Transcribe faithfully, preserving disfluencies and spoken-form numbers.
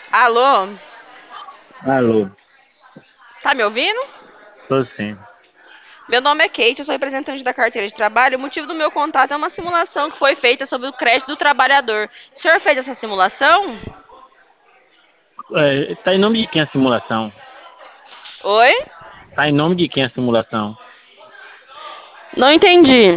Alô? Alô, Tá me ouvindo? tô sim. Meu nome é Kate, eu sou representante da carteira de trabalho. O motivo do meu contato é uma simulação que foi feita sobre o crédito do trabalhador. O senhor fez essa simulação? É, tá em nome de quem a simulação? Oi? Tá em nome de quem a simulação? Não entendi.